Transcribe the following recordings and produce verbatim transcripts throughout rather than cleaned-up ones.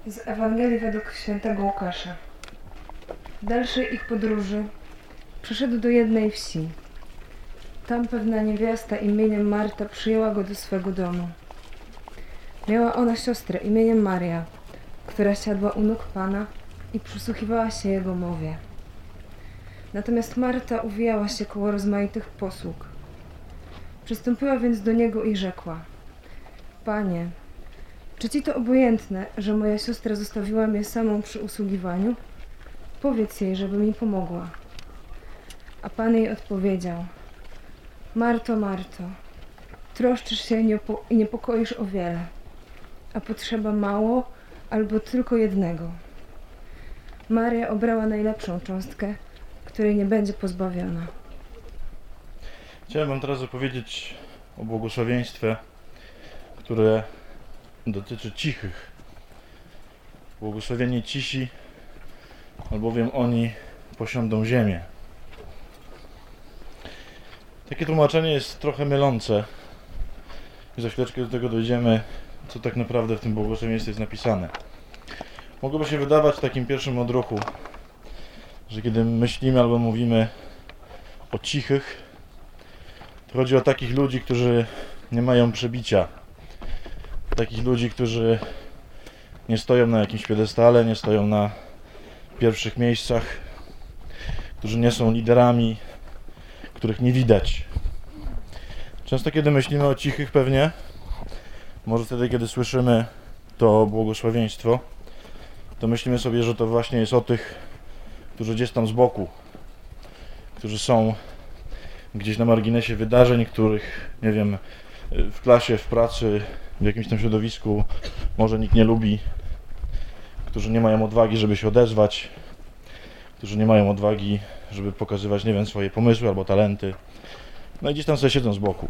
Z Ewangelii według świętego Łukasza. W dalszej ich podróży przyszedł do jednej wsi. Tam pewna niewiasta imieniem Marta przyjęła go do swego domu. Miała ona siostrę imieniem Maria, która siadła u nóg Pana i przysłuchiwała się Jego mowie. Natomiast Marta uwijała się koło rozmaitych posług. Przystąpiła więc do Niego i rzekła: Panie, czy Ci to obojętne, że moja siostra zostawiła mnie samą przy usługiwaniu? Powiedz jej, żeby mi pomogła. A Pan jej odpowiedział: Marto, Marto, troszczysz się i niepokoisz o wiele, a potrzeba mało albo tylko jednego. Maria obrała najlepszą cząstkę, której nie będzie pozbawiona. Chciałem Wam teraz opowiedzieć o błogosławieństwie, które dotyczy cichych. Błogosławieni cisi, albowiem oni posiądą ziemię. Takie tłumaczenie jest trochę mylące i za chwileczkę do tego dojdziemy, co tak naprawdę w tym błogosławieństwie jest napisane. Mogłoby się wydawać w takim pierwszym odruchu, że kiedy myślimy albo mówimy o cichych, to chodzi o takich ludzi, którzy nie mają przebicia. Takich ludzi, którzy nie stoją na jakimś piedestale, nie stoją na pierwszych miejscach, którzy nie są liderami, których nie widać. Często kiedy myślimy o cichych pewnie, może wtedy kiedy słyszymy to błogosławieństwo, to myślimy sobie, że to właśnie jest o tych, którzy gdzieś tam z boku, którzy są gdzieś na marginesie wydarzeń, których, nie wiem, w klasie, w pracy, w jakimś tam środowisku może nikt nie lubi, którzy nie mają odwagi, żeby się odezwać, którzy nie mają odwagi, żeby pokazywać, nie wiem, swoje pomysły albo talenty, no i gdzieś tam sobie siedzą z boku.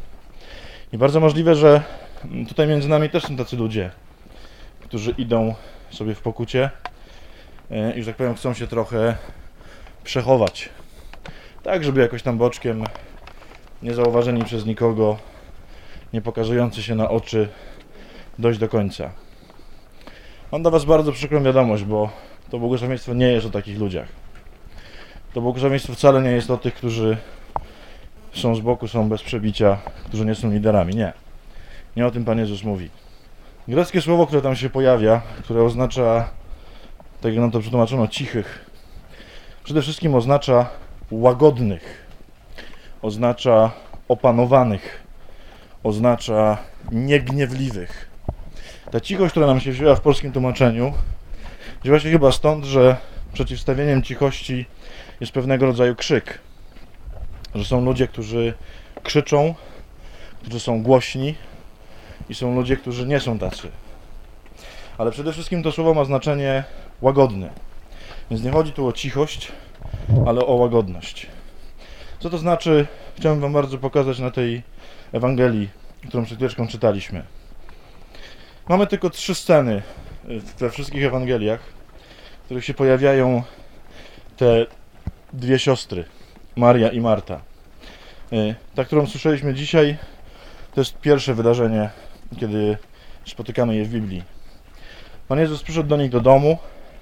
I bardzo możliwe, że tutaj między nami też są tacy ludzie, którzy idą sobie w pokucie i, że tak powiem, chcą się trochę przechować, tak żeby jakoś tam boczkiem, niezauważeni przez nikogo, nie pokazujący się na oczy, dojść do końca. Mam dla Was bardzo przykrą wiadomość, bo to błogosławieństwo nie jest o takich ludziach. To błogosławieństwo wcale nie jest o tych, którzy są z boku, są bez przebicia, którzy nie są liderami. Nie. Nie o tym Pan Jezus mówi. Greckie słowo, które tam się pojawia, które oznacza, tak jak nam to przetłumaczono, cichych, przede wszystkim oznacza łagodnych, oznacza opanowanych, oznacza niegniewliwych. Ta cichość, która nam się wzięła w polskim tłumaczeniu, wzięła się chyba stąd, że przeciwstawieniem cichości jest pewnego rodzaju krzyk. Że są ludzie, którzy krzyczą, którzy są głośni i są ludzie, którzy nie są tacy. Ale przede wszystkim to słowo ma znaczenie łagodne. Więc nie chodzi tu o cichość, ale o łagodność. Co to znaczy? Chciałem Wam bardzo pokazać na tej Ewangelii, którą przed chwileczką czytaliśmy. Mamy tylko trzy sceny we wszystkich Ewangeliach, w których się pojawiają te dwie siostry, Maria i Marta. Ta, którą słyszeliśmy dzisiaj, to jest pierwsze wydarzenie, kiedy spotykamy je w Biblii. Pan Jezus przyszedł do nich do domu,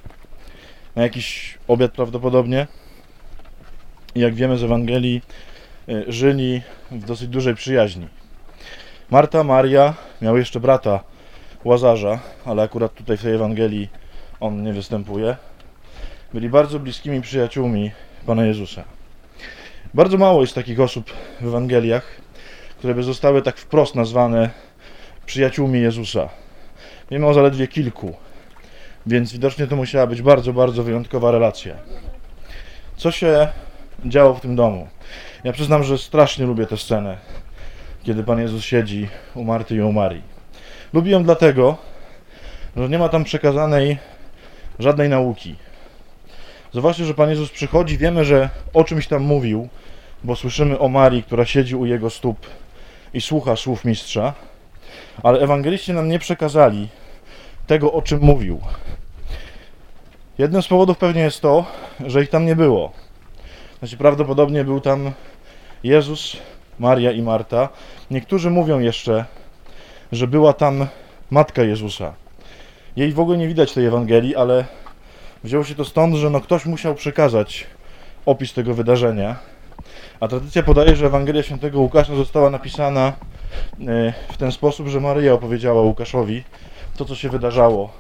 na jakiś obiad prawdopodobnie. I jak wiemy z Ewangelii, żyli w dosyć dużej przyjaźni. Marta, Maria miały jeszcze brata Łazarza, ale akurat tutaj w tej Ewangelii on nie występuje. Byli bardzo bliskimi przyjaciółmi Pana Jezusa. Bardzo mało jest takich osób w Ewangeliach, które by zostały tak wprost nazwane przyjaciółmi Jezusa. Wiemy o zaledwie kilku, więc widocznie to musiała być bardzo, bardzo wyjątkowa relacja. Co się działo w tym domu? Ja przyznam, że strasznie lubię tę scenę, kiedy Pan Jezus siedzi u Marty i u Marii. Lubię ją dlatego, że nie ma tam przekazanej żadnej nauki. Zobaczcie, że Pan Jezus przychodzi, wiemy, że o czymś tam mówił, bo słyszymy o Marii, która siedzi u Jego stóp i słucha słów Mistrza, ale ewangeliści nam nie przekazali tego, o czym mówił. Jednym z powodów pewnie jest to, że ich tam nie było. Znaczy, prawdopodobnie był tam Jezus, Maria i Marta. Niektórzy mówią jeszcze, że była tam matka Jezusa. Jej w ogóle nie widać tej Ewangelii, ale wzięło się to stąd, że no ktoś musiał przekazać opis tego wydarzenia. A tradycja podaje, że Ewangelia Świętego Łukasza została napisana w ten sposób, że Maryja opowiedziała Łukaszowi to, co się wydarzało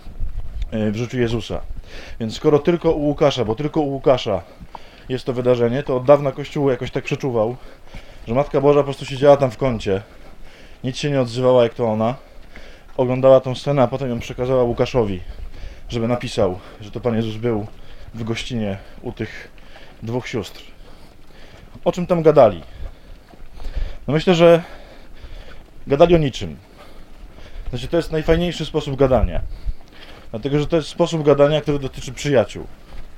w życiu Jezusa. Więc skoro tylko u Łukasza, bo tylko u Łukasza jest to wydarzenie, to od dawna Kościół jakoś tak przeczuwał, że Matka Boża po prostu siedziała tam w kącie, nic się nie odzywała jak to ona, oglądała tą scenę, a potem ją przekazała Łukaszowi, żeby napisał, że to Pan Jezus był w gościnie u tych dwóch sióstr. O czym tam gadali? No myślę, że gadali o niczym. Znaczy, to jest najfajniejszy sposób gadania. Dlatego, że to jest sposób gadania, który dotyczy przyjaciół.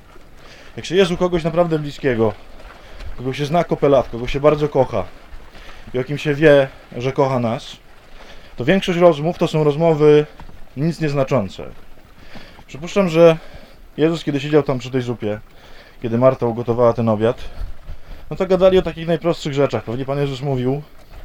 Jak się jest u kogoś naprawdę bliskiego, kogo się zna kopę lat, kogo się bardzo kocha i o kim się wie, że kocha nas, to większość rozmów to są rozmowy nic nieznaczące. Przypuszczam, że Jezus, kiedy siedział tam przy tej zupie, kiedy Marta ugotowała ten obiad, no to gadali o takich najprostszych rzeczach. Pewnie Pan Jezus mówił,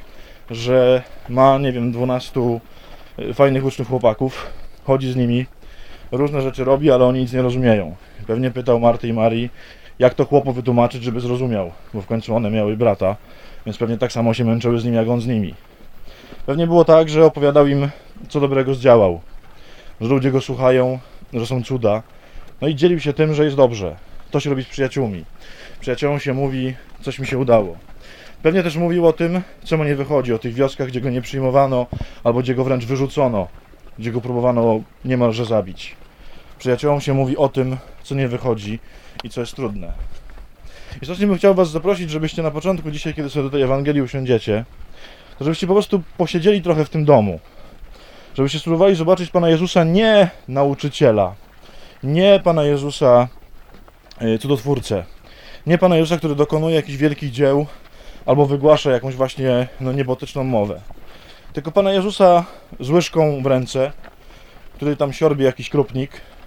że ma, nie wiem, dwunastu fajnych, ucznych chłopaków, chodzi z nimi, różne rzeczy robi, ale oni nic nie rozumieją. Pewnie pytał Marty i Marii, jak to chłopu wytłumaczyć, żeby zrozumiał, bo w końcu one miały brata, więc pewnie tak samo się męczyły z nim, jak on z nimi. Pewnie było tak, że opowiadał im, co dobrego zdziałał, że ludzie go słuchają, że są cuda, no i dzielił się tym, że jest dobrze. To się robi z przyjaciółmi. Przyjaciołom się mówi, coś mi się udało. Pewnie też mówił o tym, co mu nie wychodzi, o tych wioskach, gdzie go nie przyjmowano, albo gdzie go wręcz wyrzucono, gdzie go próbowano niemalże zabić. Przyjaciołom się mówi o tym, co nie wychodzi i co jest trudne. I strasznie bym chciał Was zaprosić, żebyście na początku dzisiaj, kiedy sobie do tej Ewangelii usiądziecie, to żebyście po prostu posiedzieli trochę w tym domu. Żebyście spróbowali zobaczyć Pana Jezusa nie nauczyciela, nie Pana Jezusa cudotwórcę, nie Pana Jezusa, który dokonuje jakichś wielkich dzieł albo wygłasza jakąś właśnie no, niebotyczną mowę. Tylko Pana Jezusa z łyżką w ręce, który tam siorbi jakiś krupnik,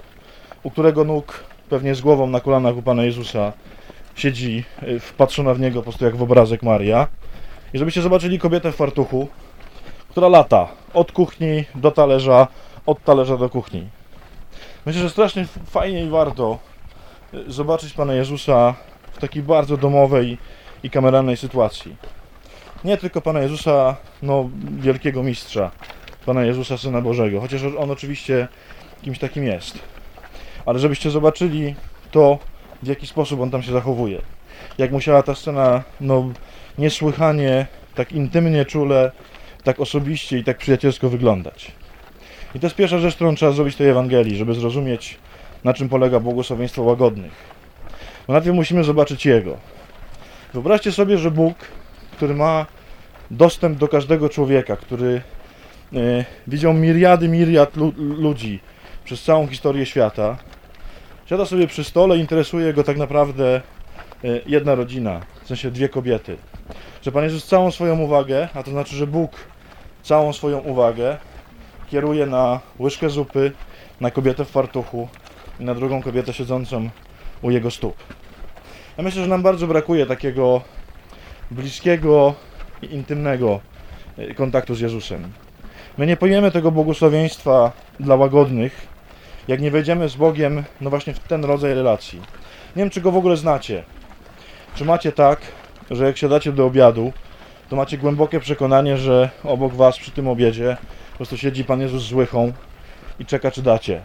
u którego nóg, pewnie z głową na kolanach u Pana Jezusa, siedzi wpatrzona w niego po prostu jak w obrazek Maria. I żebyście zobaczyli kobietę w fartuchu, która lata od kuchni do talerza, od talerza do kuchni. Myślę, że strasznie fajnie i warto zobaczyć Pana Jezusa w takiej bardzo domowej i kameralnej sytuacji. Nie tylko Pana Jezusa, no wielkiego mistrza, Pana Jezusa Syna Bożego, chociaż On oczywiście kimś takim jest. Ale żebyście zobaczyli to, w jaki sposób On tam się zachowuje. Jak musiała ta scena, no niesłychanie, tak intymnie, czule, tak osobiście i tak przyjacielsko wyglądać. I to jest pierwsza rzecz, którą trzeba zrobić w tej Ewangelii, żeby zrozumieć, na czym polega błogosławieństwo łagodnych. Bo najpierw musimy zobaczyć Jego. Wyobraźcie sobie, że Bóg, który ma dostęp do każdego człowieka, który e, widział miriady, miriad lu ludzi przez całą historię świata, siada sobie przy stole i interesuje go tak naprawdę e, jedna rodzina, w sensie dwie kobiety. Że Pan Jezus całą swoją uwagę, a to znaczy, że Bóg całą swoją uwagę kieruje na łyżkę zupy, na kobietę w fartuchu i na drugą kobietę siedzącą u Jego stóp. Ja myślę, że nam bardzo brakuje takiego bliskiego i intymnego kontaktu z Jezusem. My nie pojmiemy tego błogosławieństwa dla łagodnych, jak nie wejdziemy z Bogiem, no właśnie w ten rodzaj relacji. Nie wiem, czy go w ogóle znacie. Czy macie tak, że jak siadacie do obiadu, to macie głębokie przekonanie, że obok was przy tym obiedzie po prostu siedzi Pan Jezus z łychą i czeka, czy dacie.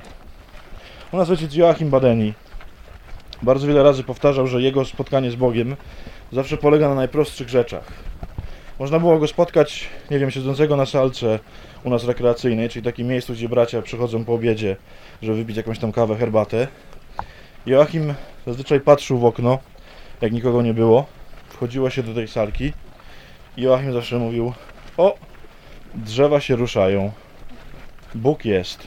U nas ojciec Joachim Badeni bardzo wiele razy powtarzał, że jego spotkanie z Bogiem zawsze polega na najprostszych rzeczach. Można było go spotkać, nie wiem, siedzącego na salce u nas rekreacyjnej, czyli takim miejscu, gdzie bracia przychodzą po obiedzie, żeby wypić jakąś tam kawę, herbatę. Joachim zazwyczaj patrzył w okno, jak nikogo nie było. Wchodziło się do tej salki i Joachim zawsze mówił: o, drzewa się ruszają, Bóg jest.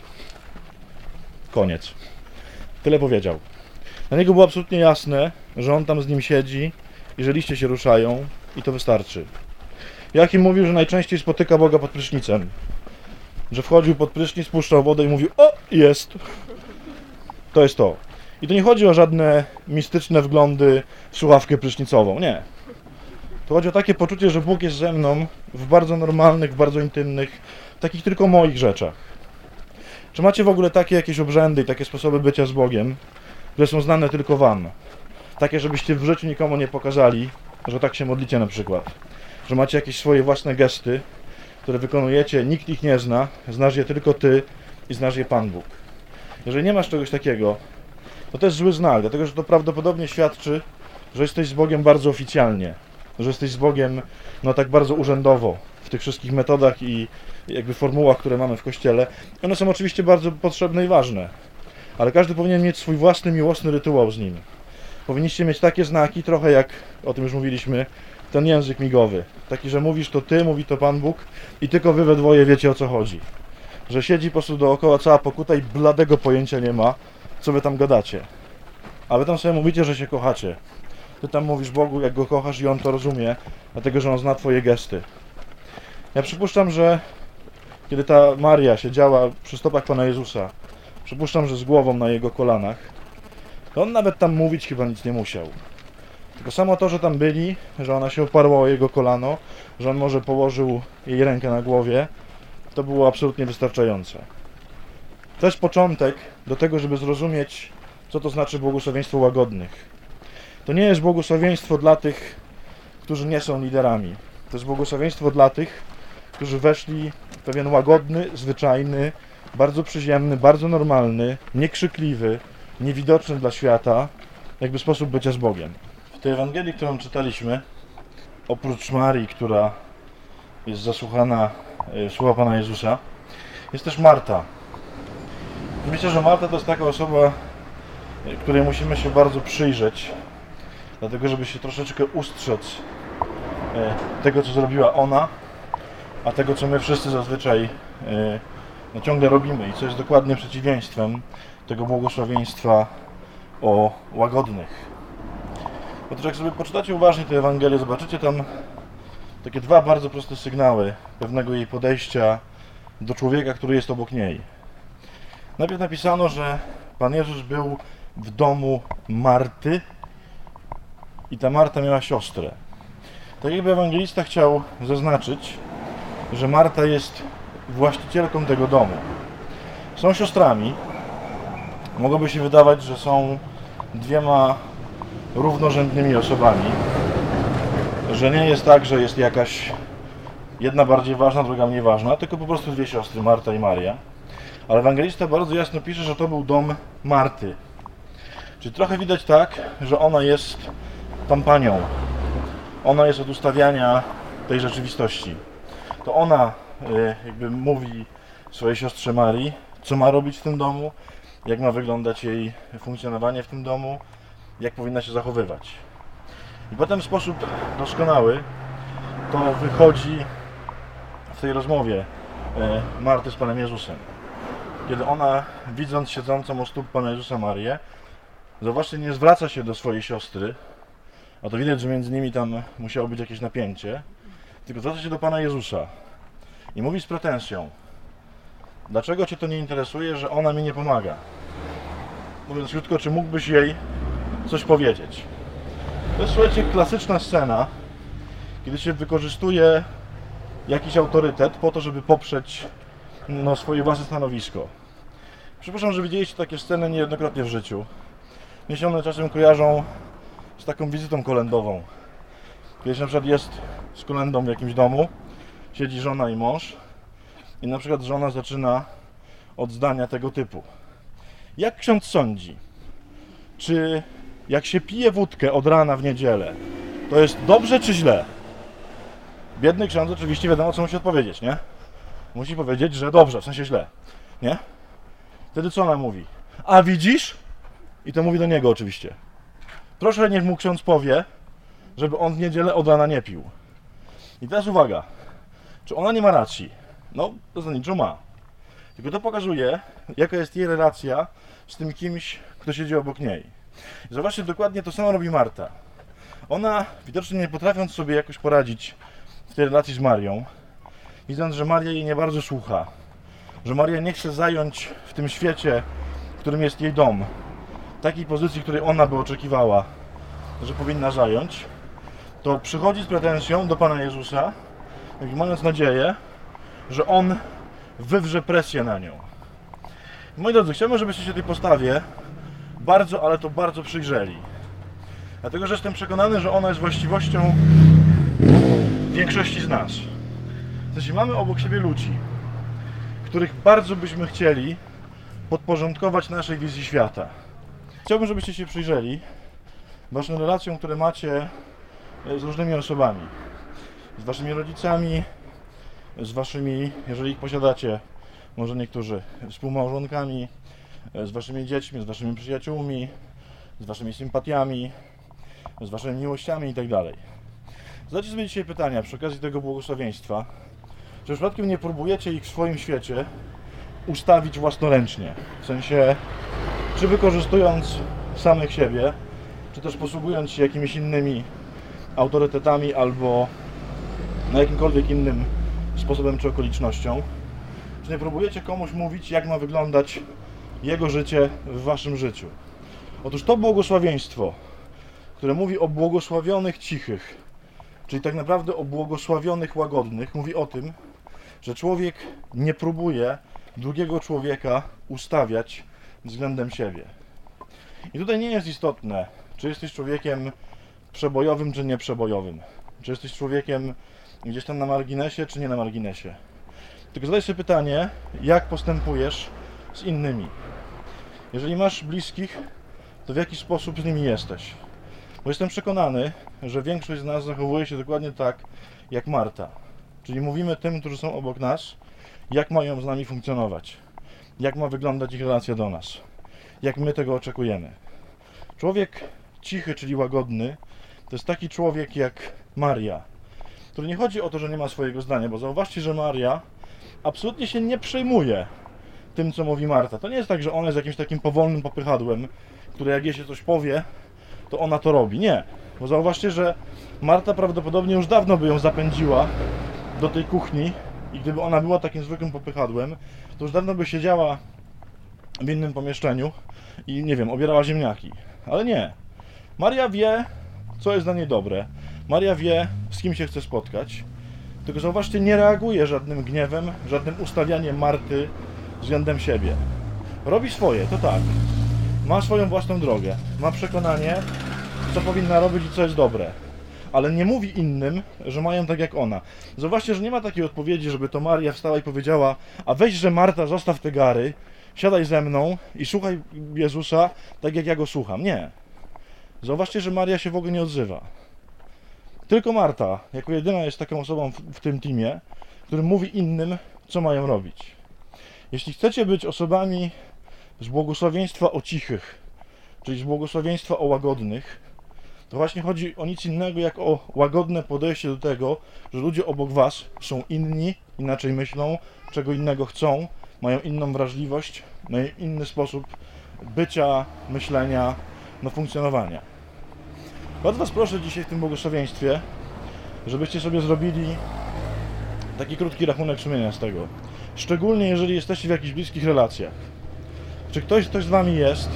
Koniec. Tyle powiedział. Dla niego było absolutnie jasne, że on tam z nim siedzi i że liście się ruszają i to wystarczy. Joachim mówił, że najczęściej spotyka Boga pod prysznicem. Że wchodził pod prysznic, puszczał wodę i mówił: o, jest. To jest to. I tu nie chodzi o żadne mistyczne wglądy w słuchawkę prysznicową, nie. To chodzi o takie poczucie, że Bóg jest ze mną w bardzo normalnych, w bardzo intymnych, takich tylko moich rzeczach. Czy macie w ogóle takie jakieś obrzędy i takie sposoby bycia z Bogiem, które są znane tylko wam? Takie, żebyście w życiu nikomu nie pokazali, że tak się modlicie na przykład. Że macie jakieś swoje własne gesty, które wykonujecie, nikt ich nie zna, znasz je tylko ty i znasz je Pan Bóg. Jeżeli nie masz czegoś takiego, to to jest zły znak, dlatego że to prawdopodobnie świadczy, że jesteś z Bogiem bardzo oficjalnie, że jesteś z Bogiem no tak bardzo urzędowo w tych wszystkich metodach i jakby formułach, które mamy w Kościele. One są oczywiście bardzo potrzebne i ważne, ale każdy powinien mieć swój własny, miłosny rytuał z nim. Powinniście mieć takie znaki, trochę jak, o tym już mówiliśmy, ten język migowy. Taki, że mówisz to ty, mówi to Pan Bóg i tylko wy we dwoje wiecie, o co chodzi. Że siedzi po prostu dookoła cała pokuta i bladego pojęcia nie ma, co wy tam gadacie. A wy tam sobie mówicie, że się kochacie. Ty tam mówisz Bogu, jak go kochasz i on to rozumie, dlatego że on zna twoje gesty. Ja przypuszczam, że kiedy ta Maria siedziała przy stopach Pana Jezusa, przypuszczam, że z głową na jego kolanach, to on nawet tam mówić chyba nic nie musiał. Tylko samo to, że tam byli, że ona się oparła o jego kolano, że on może położył jej rękę na głowie, to było absolutnie wystarczające. To jest początek do tego, żeby zrozumieć, co to znaczy błogosławieństwo łagodnych. To nie jest błogosławieństwo dla tych, którzy nie są liderami. To jest błogosławieństwo dla tych, którzy weszli w pewien łagodny, zwyczajny, bardzo przyziemny, bardzo normalny, niekrzykliwy, niewidoczny dla świata, jakby sposób bycia z Bogiem. W tej Ewangelii, którą czytaliśmy, oprócz Marii, która jest zasłuchana słowa Pana Jezusa, jest też Marta. Myślę, że Marta to jest taka osoba, której musimy się bardzo przyjrzeć, dlatego żeby się troszeczkę ustrzec tego, co zrobiła ona, a tego, co my wszyscy zazwyczaj no, ciągle robimy i co jest dokładnie przeciwieństwem tego błogosławieństwa o łagodnych. Otóż jak sobie poczytacie uważnie tę Ewangelię, zobaczycie tam takie dwa bardzo proste sygnały pewnego jej podejścia do człowieka, który jest obok niej. Najpierw napisano, że Pan Jezus był w domu Marty i ta Marta miała siostrę. Tak jakby ewangelista chciał zaznaczyć, że Marta jest właścicielką tego domu. Są siostrami. Mogłoby się wydawać, że są dwiema równorzędnymi osobami. Że nie jest tak, że jest jakaś jedna bardziej ważna, druga mniej ważna, tylko po prostu dwie siostry, Marta i Maria. Ale ewangelista bardzo jasno pisze, że to był dom Marty. Czyli trochę widać tak, że ona jest tą panią. Ona jest od ustawiania tej rzeczywistości. To ona jakby mówi swojej siostrze Marii, co ma robić w tym domu, jak ma wyglądać jej funkcjonowanie w tym domu, jak powinna się zachowywać. I potem w sposób doskonały to wychodzi w tej rozmowie Marty z Panem Jezusem. Kiedy ona, widząc siedzącą u stóp Pana Jezusa Marię, zobaczcie, nie zwraca się do swojej siostry, a to widać, że między nimi tam musiało być jakieś napięcie, tylko zwraca się do Pana Jezusa i mówi z pretensją: dlaczego Cię to nie interesuje, że ona mi nie pomaga? Mówiąc krótko, czy mógłbyś jej coś powiedzieć? To jest, słuchajcie, klasyczna scena, kiedy się wykorzystuje jakiś autorytet po to, żeby poprzeć no, swoje własne stanowisko. Przypuszczam, że widzieliście takie sceny niejednokrotnie w życiu. Mnie się one czasem kojarzą z taką wizytą kolędową. Kiedy na przykład jest z kolędą w jakimś domu, siedzi żona i mąż i na przykład żona zaczyna od zdania tego typu: jak ksiądz sądzi, czy jak się pije wódkę od rana w niedzielę, to jest dobrze czy źle? Biedny ksiądz oczywiście wiadomo, co musi odpowiedzieć, nie? Musi powiedzieć, że dobrze, w sensie źle, nie? Wtedy co ona mówi? A widzisz? I to mówi do niego oczywiście. Proszę, niech mu ksiądz powie, żeby on w niedzielę od rana nie pił. I teraz uwaga, czy ona nie ma racji? No, zasadniczo ma. Tylko to pokazuje, jaka jest jej relacja z tym kimś, kto siedzi obok niej. I zobaczcie, dokładnie to samo robi Marta. Ona, widocznie nie potrafiąc sobie jakoś poradzić w tej relacji z Marią, widząc, że Maria jej nie bardzo słucha, że Maria nie chce zająć w tym świecie, w którym jest jej dom, takiej pozycji, której ona by oczekiwała, że powinna zająć, to przychodzi z pretensją do Pana Jezusa, mając nadzieję, że On wywrze presję na nią. Moi drodzy, chciałbym, żebyście się tej postawie bardzo, ale to bardzo przyjrzeli. Dlatego, że jestem przekonany, że ona jest właściwością większości z nas. W sensie mamy obok siebie ludzi, których bardzo byśmy chcieli podporządkować naszej wizji świata. Chciałbym, żebyście się przyjrzeli waszym relacjom, które macie z różnymi osobami. Z waszymi rodzicami, z waszymi, jeżeli ich posiadacie, może niektórzy, współmałżonkami, z waszymi dziećmi, z waszymi przyjaciółmi, z waszymi sympatiami, z waszymi miłościami itd. Zadajcie sobie dzisiaj pytania przy okazji tego błogosławieństwa, czy przypadkiem nie próbujecie ich w swoim świecie ustawić własnoręcznie, w sensie, czy wykorzystując samych siebie, czy też posługując się jakimiś innymi autorytetami albo na jakimkolwiek innym sposobem czy okolicznością, czy nie próbujecie komuś mówić, jak ma wyglądać jego życie w waszym życiu. Otóż to błogosławieństwo, które mówi o błogosławionych cichych, czyli tak naprawdę o błogosławionych łagodnych, mówi o tym, że człowiek nie próbuje drugiego człowieka ustawiać względem siebie. I tutaj nie jest istotne, czy jesteś człowiekiem przebojowym, czy nieprzebojowym, czy jesteś człowiekiem gdzieś tam na marginesie, czy nie na marginesie. Tylko zadaj sobie pytanie, jak postępujesz z innymi. Jeżeli masz bliskich, to w jaki sposób z nimi jesteś? Bo jestem przekonany, że większość z nas zachowuje się dokładnie tak, jak Marta. Czyli mówimy tym, którzy są obok nas, jak mają z nami funkcjonować, jak ma wyglądać ich relacja do nas, jak my tego oczekujemy. Człowiek cichy, czyli łagodny, to jest taki człowiek jak Maria, który nie chodzi o to, że nie ma swojego zdania, bo zauważcie, że Maria absolutnie się nie przejmuje tym, co mówi Marta. To nie jest tak, że ona jest jakimś takim powolnym popychadłem, które jak jej się coś powie, to ona to robi. Nie. Bo zauważcie, że Marta prawdopodobnie już dawno by ją zapędziła do tej kuchni i gdyby ona była takim zwykłym popychadłem, to już dawno by siedziała w innym pomieszczeniu i, nie wiem, obierała ziemniaki. Ale nie. Maria wie, co jest dla niej dobre. Maria wie, z kim się chce spotkać. Tylko zauważcie, nie reaguje żadnym gniewem, żadnym ustawianiem Marty względem siebie. Robi swoje, to tak. Ma swoją własną drogę. Ma przekonanie, co powinna robić i co jest dobre. Ale nie mówi innym, że mają tak jak ona. Zauważcie, że nie ma takiej odpowiedzi, żeby to Maria wstała i powiedziała: a weź, że Marta, zostaw te gary, siadaj ze mną i słuchaj Jezusa tak jak ja go słucham. Nie. Zauważcie, że Maria się w ogóle nie odzywa. Tylko Marta, jako jedyna, jest taką osobą w, w tym teamie, który mówi innym, co mają robić. Jeśli chcecie być osobami z błogosławieństwa o cichych, czyli z błogosławieństwa o łagodnych, to właśnie chodzi o nic innego jak o łagodne podejście do tego, że ludzie obok was są inni, inaczej myślą, czego innego chcą, mają inną wrażliwość, mają inny sposób bycia, myślenia, no funkcjonowania. Bardzo was proszę dzisiaj w tym błogosławieństwie, żebyście sobie zrobili taki krótki rachunek sumienia z tego. Szczególnie jeżeli jesteście w jakichś bliskich relacjach. Czy ktoś, ktoś z wami jest,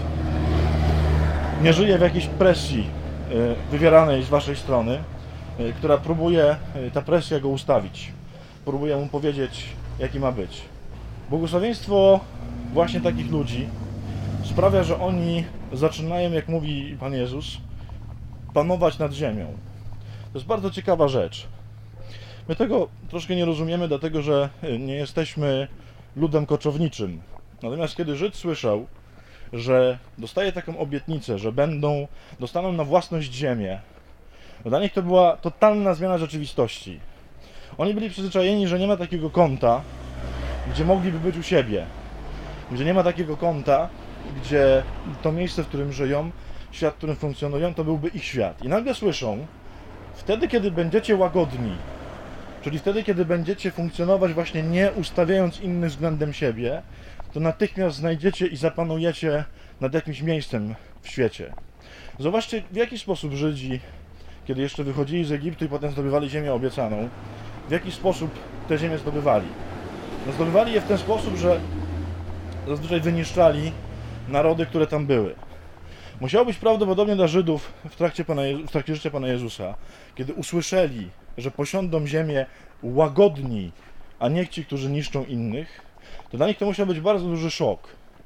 nie żyje w jakiejś presji wywieranej z waszej strony, która próbuje ta presja go ustawić. Próbuje mu powiedzieć, jaki ma być. Błogosławieństwo właśnie takich ludzi sprawia, że oni zaczynają, jak mówi Pan Jezus, panować nad ziemią. To jest bardzo ciekawa rzecz. My tego troszkę nie rozumiemy, dlatego że nie jesteśmy ludem koczowniczym. Natomiast kiedy Żyd słyszał, że dostaje taką obietnicę, że będą, dostaną na własność ziemię, dla nich to była totalna zmiana rzeczywistości. Oni byli przyzwyczajeni, że nie ma takiego kąta, gdzie mogliby być u siebie. Gdzie nie ma takiego kąta, gdzie to miejsce, w którym żyją, świat, w którym funkcjonują, to byłby ich świat. I nagle słyszą, wtedy, kiedy będziecie łagodni, czyli wtedy, kiedy będziecie funkcjonować właśnie nie ustawiając innych względem siebie, to natychmiast znajdziecie i zapanujecie nad jakimś miejscem w świecie. Zobaczcie, w jaki sposób Żydzi, kiedy jeszcze wychodzili z Egiptu i potem zdobywali ziemię obiecaną, w jaki sposób te ziemię zdobywali. No, zdobywali je w ten sposób, że zazwyczaj wyniszczali narody, które tam były. Musiało być prawdopodobnie dla Żydów w trakcie, Pana Jezu- w trakcie życia Pana Jezusa, kiedy usłyszeli, że posiądą ziemię łagodni, a nie ci, którzy niszczą innych, to dla nich to musiał być bardzo duży szok.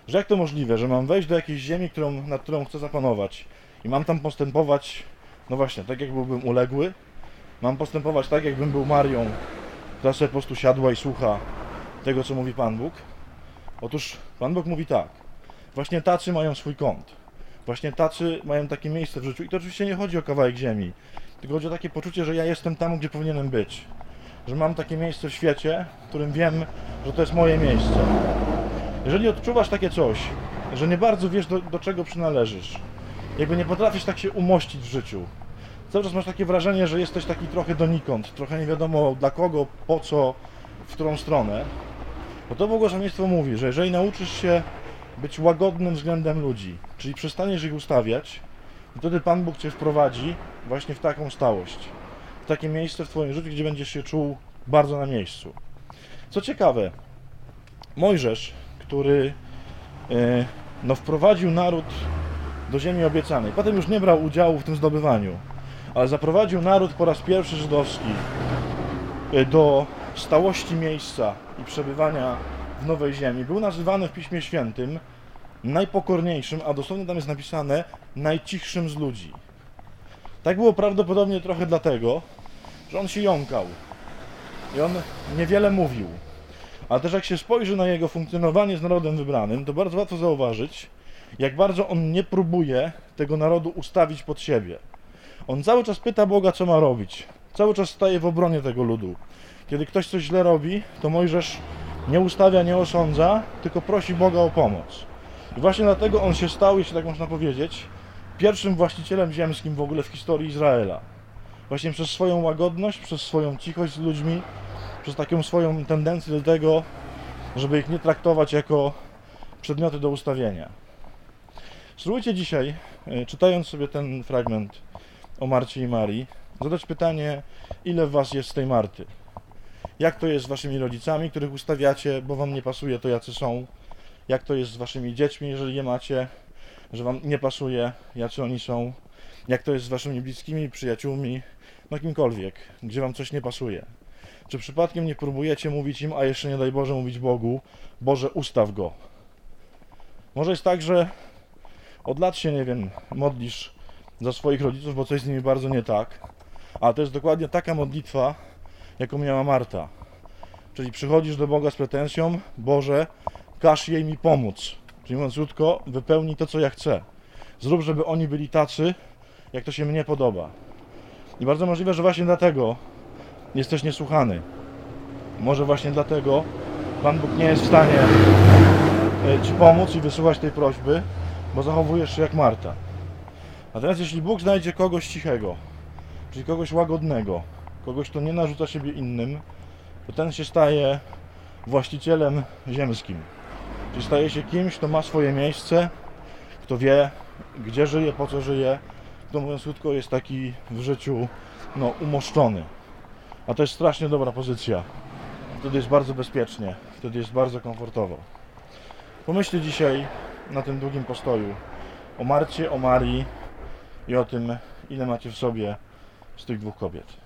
że jak to możliwe, że mam wejść do jakiejś ziemi, którą, nad którą chcę zapanować i mam tam postępować, no właśnie, tak jak byłbym uległy, mam postępować tak, jakbym był Marią, która sobie po prostu siadła i słucha tego, co mówi Pan Bóg. Otóż Pan Bóg mówi tak, właśnie tacy mają swój kąt, właśnie tacy mają takie miejsce w życiu i to oczywiście nie chodzi o kawałek ziemi, tylko chodzi o takie poczucie, że ja jestem tam, gdzie powinienem być, że mam takie miejsce w świecie, w którym wiem, że to jest moje miejsce. Jeżeli odczuwasz takie coś, że nie bardzo wiesz, do, do czego przynależysz, jakby nie potrafisz tak się umościć w życiu, cały czas masz takie wrażenie, że jesteś taki trochę donikąd, trochę nie wiadomo dla kogo, po co, w którą stronę, bo to błogosławieństwo mówi, że jeżeli nauczysz się być łagodnym względem ludzi, czyli przestaniesz ich ustawiać, to wtedy Pan Bóg Cię wprowadzi właśnie w taką stałość, w takie miejsce w Twoim życiu, gdzie będziesz się czuł bardzo na miejscu. Co ciekawe, Mojżesz, który e, no, wprowadził naród do ziemi obiecanej, potem już nie brał udziału w tym zdobywaniu, ale zaprowadził naród po raz pierwszy żydowski e, do stałości miejsca i przebywania w nowej ziemi. Był nazywany w Piśmie Świętym najpokorniejszym, a dosłownie tam jest napisane najcichszym z ludzi. Tak było prawdopodobnie trochę dlatego, że on się jąkał i on niewiele mówił. Ale też jak się spojrzy na jego funkcjonowanie z narodem wybranym, to bardzo łatwo zauważyć, jak bardzo on nie próbuje tego narodu ustawić pod siebie. On cały czas pyta Boga, co ma robić. Cały czas staje w obronie tego ludu. Kiedy ktoś coś źle robi, to Mojżesz nie ustawia, nie osądza, tylko prosi Boga o pomoc. I właśnie dlatego on się stał, jeśli tak można powiedzieć, pierwszym właścicielem ziemskim w ogóle w historii Izraela. Właśnie przez swoją łagodność, przez swoją cichość z ludźmi, przez taką swoją tendencję do tego, żeby ich nie traktować jako przedmioty do ustawienia. Spróbujcie dzisiaj, czytając sobie ten fragment o Marcie i Marii, zadać pytanie, ile w was jest tej Marty? Jak to jest z waszymi rodzicami, których ustawiacie, bo wam nie pasuje to, jacy są? Jak to jest z waszymi dziećmi, jeżeli je macie, że wam nie pasuje, jacy oni są? Jak to jest z waszymi bliskimi, przyjaciółmi, no kimkolwiek, gdzie wam coś nie pasuje? Czy przypadkiem nie próbujecie mówić im, a jeszcze nie daj Boże mówić Bogu, Boże, ustaw go? Może jest tak, że od lat się, nie wiem, modlisz za swoich rodziców, bo coś z nimi bardzo nie tak, ale to jest dokładnie taka modlitwa, jaką miała Marta. Czyli przychodzisz do Boga z pretensją, Boże, każ jej mi pomóc. Czyli mówiąc krótko, wypełnij to, co ja chcę. Zrób, żeby oni byli tacy, jak to się mnie podoba. I bardzo możliwe, że właśnie dlatego jesteś niesłuchany. Może właśnie dlatego Pan Bóg nie jest w stanie Ci pomóc i wysłuchać tej prośby, bo zachowujesz się jak Marta. Natomiast jeśli Bóg znajdzie kogoś cichego, czyli kogoś łagodnego, kogoś, kto nie narzuca siebie innym, to ten się staje właścicielem ziemskim. Czyli staje się kimś, kto ma swoje miejsce, kto wie, gdzie żyje, po co żyje, kto, mówiąc krótko, jest taki w życiu no, umoszczony. A to jest strasznie dobra pozycja. Wtedy jest bardzo bezpiecznie, wtedy jest bardzo komfortowo. Pomyślcie dzisiaj na tym długim postoju o Marcie, o Marii i o tym, ile macie w sobie z tych dwóch kobiet.